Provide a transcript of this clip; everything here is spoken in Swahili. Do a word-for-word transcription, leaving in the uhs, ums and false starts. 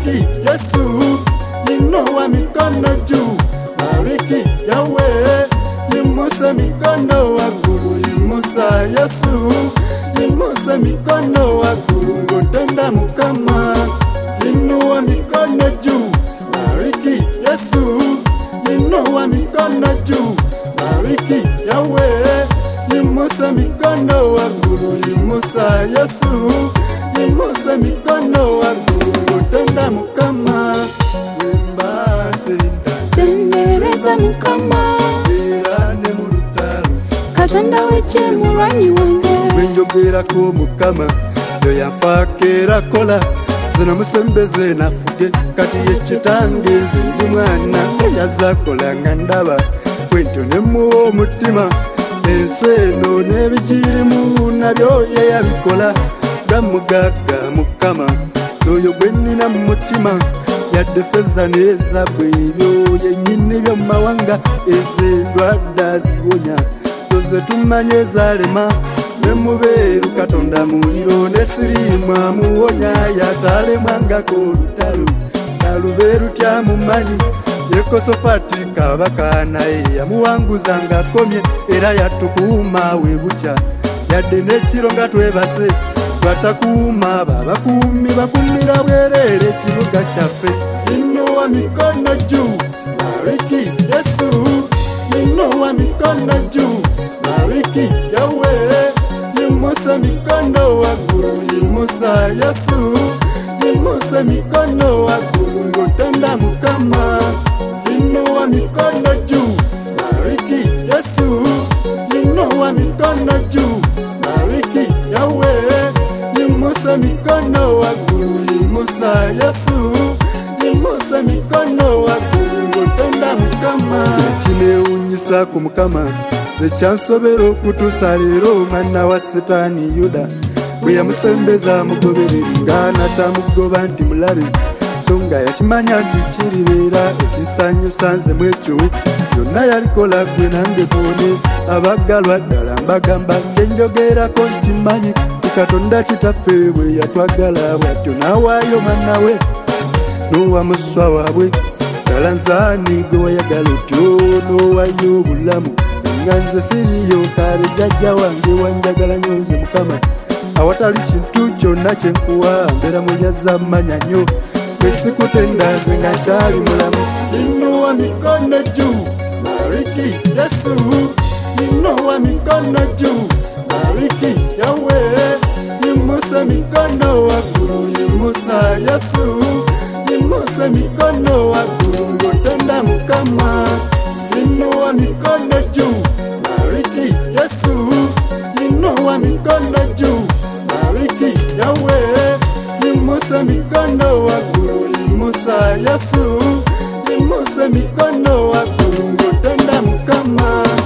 bariki Yesu, inua mikono juu, bariki Yahweh, imusa mikono wakuru, imusa Yesu, imusa mikono wakuru, ngotenda mukama, inua mikono juu, bariki Yesu, inua mikono juu, bariki Yahweh, imusa mikono wakuru, imusa Yesu, imusa mikono wakuru, ngotenda mukama, wemba tenda tendereza mukama, irane murutaru Katonda weche muranyi wange, wenjogera ko mukama yo yafakera kola zina musembeze nafuge kati yekitange zingi mwana yazakola ngandaba kwento nemuwo mutima enseno nebikirimu nabyo ye yabikola gamugaga mukama zoyo gwenina mutima yadde feza nezabu ebyo yenyini byomawanga ezendwadda ziwonya zoze tumanye zalema nemubeeru Katonda muliro nesirimu amuwonya yatalemwangako olutalo nalubeeru tyamumanyi Yekosofati kabaka naye yamuwanguza nga akomye era yatukuuma webuca yadde n'ekiro nga twebase twatakuuma babakuumi bakumira bwereere ekibuga kyaffe. Inua mikono juu, bariki Yesu, inua mikono juu, bariki Yahweh, imusa mikono wakuru, imusa Yesu, imusa mikono wakuru, ngotenda mukama. Inua mikono juu, bariki Yesu, inua mikono juu, bariki Yahweh, imusa mikono wakuru, imusa Yesu, imusa mikono wakuru, ngotenda mukama. Kineunyisa ku mukama ekyansobera okutuusa leero mwana wa Setaani Yuda bwe yamusembeza mugoberere ng'anatamugoba nti mulabe songa yakimanya nti kiribeera ekisanyusa nzemu ekyo byonna yabikola gwe nange tuone abaggalwa ddala mbagamba kyenjogerako nkimanyi Katonda kitaffe bwe yatwagala bwatyo n'awaayo mwana we n'owamuswa waabwe ddala nzaani gwe wayagala otyo n'owayo obulamu nga nze siriyo kale jjajja wange wanjagala nnyo nze mukama awatali kintu kyonna kyenkuwa mbeera mulyaza mmanya nnyo esikutenda nze nga nkyali mulamu. Inua mikono juu, bariki Yesu, inua mikono juu, bariki Yahweh, imusa mikono wakuru, imusa Yesu, imusa mikono wakuru, ngotenda mukama. Inua mikono juu, bariki Yesu, inua mikono juu, bariki Yahweh, imusa mikono wakuru, imusa Yesu, imusa mikono wakuru, ngotenda mukama.